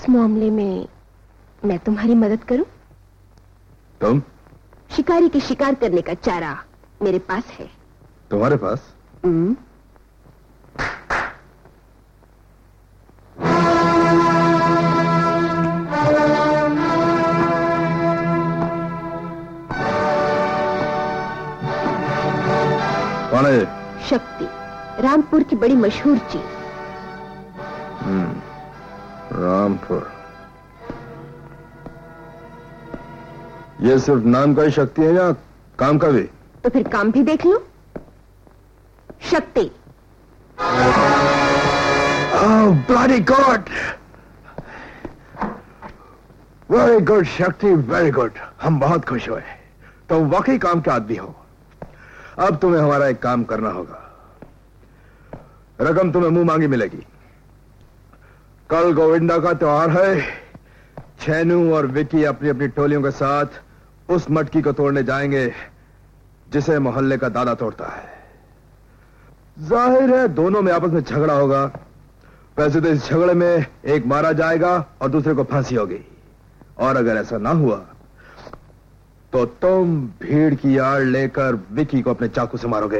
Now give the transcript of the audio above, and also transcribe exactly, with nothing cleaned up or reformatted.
इस मामले में मैं तुम्हारी मदद करूं? तुम? शिकारी के शिकार करने का चारा मेरे पास है। तुम्हारे पास? हम्म। कौन है? शक्ति, रामपुर की बड़ी मशहूर चीज। हम्म, रामपुर। ये सिर्फ नाम का ही शक्ति है या काम का भी? तो फिर काम भी देख लो। शक्ति। Oh, bloody God! Very good, शक्ति, very good. हम बहुत खुश हुए। तुम वाकई काम के आदमी हो। अब तुम्हें हमारा एक काम करना होगा। रकम तुम्हें मुंह मांगी मिलेगी। कल गोविंदा का त्योहार है। छेनू और विकी अपनी अपनी टोलियों के साथ उस मटकी को तोड़ने जाएंगे जिसे मोहल्ले का दादा तोड़ता है। जाहिर है दोनों में आपस में झगड़ा होगा। वैसे तो इस झगड़े में एक मारा जाएगा और दूसरे को फांसी होगी। और अगर ऐसा ना हुआ तो तुम भीड़ की आड़ लेकर विकी को अपने चाकू से मारोगे।